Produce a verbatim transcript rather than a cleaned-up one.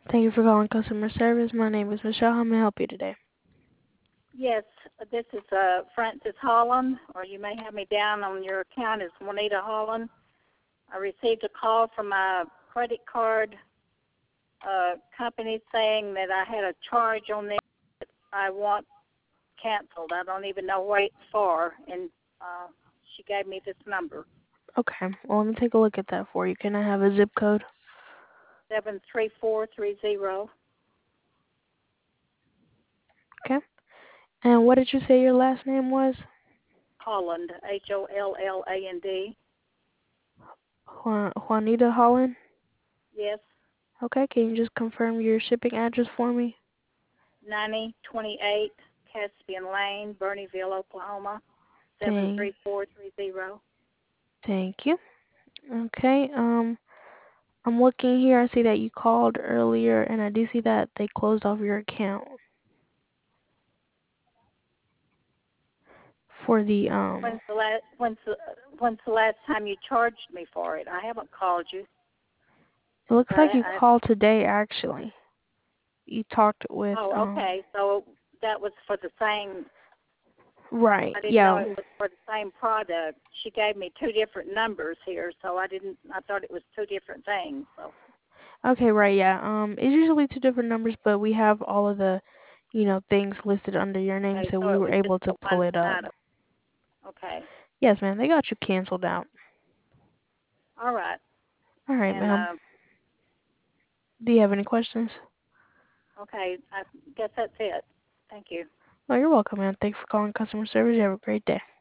Thank you for calling customer service. My name is Michelle. How may I help you today? Yes, this is uh, Frances Holland, or you may have me down on your account as Juanita Holland. I received a call from my credit card uh, company saying that I had a charge on there that I want canceled. I don't even know what it's for, and uh, she gave me this number, Okay. Well, let me take a look at that for you. Can I have a zip code? seven three four three zero. Okay. And what did you say your last name was? Holland, H O L L A N D. Juan- Juanita Holland? Yes, Okay. Can you just confirm your shipping address for me? ninety twenty-eight Caspian Lane, Bernieville, Oklahoma, seven Thank, three four three zero. thank you. Okay. Um, I'm looking here. I see that you called earlier, and I do see that they closed off your account for the um. When's the last when's the when's the last time you charged me for it? I haven't called you. It looks like I, you I called today, actually. You talked with oh um. okay, so that was for the same. Right. I didn't know Yeah. it was for the same product. She gave me two different numbers here, so I didn't. I thought it was two different things. So Okay, right, yeah. Um, it's usually two different numbers, but we have all of the, you know, things listed under your name, okay, so so we it were was just able the to pull one it up. item. Okay, Yes, ma'am, they got you canceled out. all right, All right, and ma'am. uh, Do you have any questions? okay, I guess that's it. Thank you. Oh, you're welcome, ma'am. Thanks for calling customer service. You have a great day.